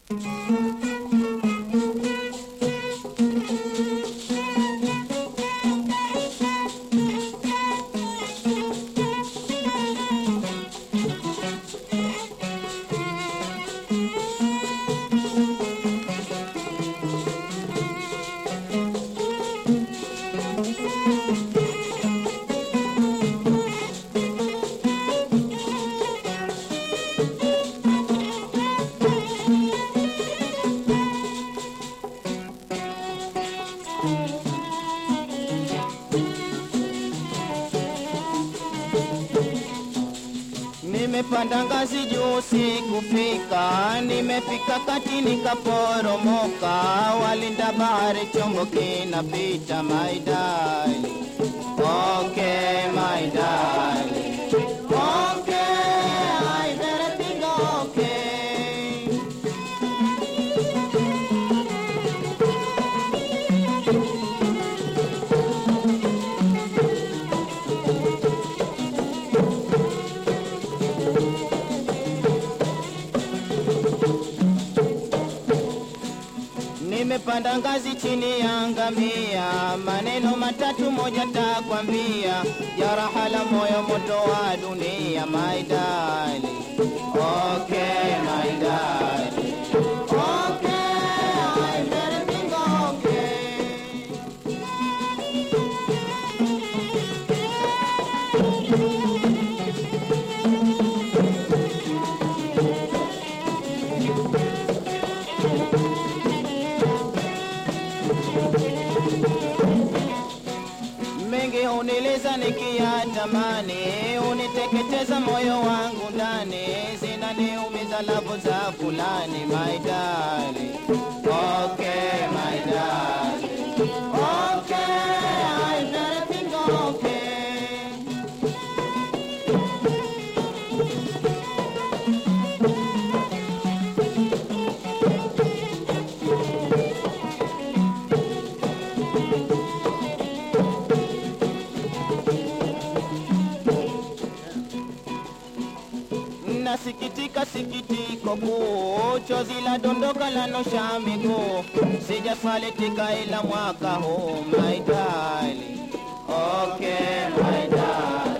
Nimepanda ngazi juu sikufika, nimefika kati nikaporomoka, walinda bahari chombo kinapita, my darling. Okay, my darling. Okay, I better think okay. Nimepanda ngazi chini ya ngamia, maneno matatu moja takwambia, ya rahala moyo moto wa dunia, my darling. Okay, my darling. Okay, I better think okay. Mengi unileza nikiyatamani, uniteketeza moyo wangu ndani, zinaniumiza lavu za fulani, my darling. Okay, my darling. Okay, I better think okay. Nasikitika sikitiko kuu, chozi la dondoka lanosha miguu, sijafalitika ila mwaka huu, my darling. Okay, my darling.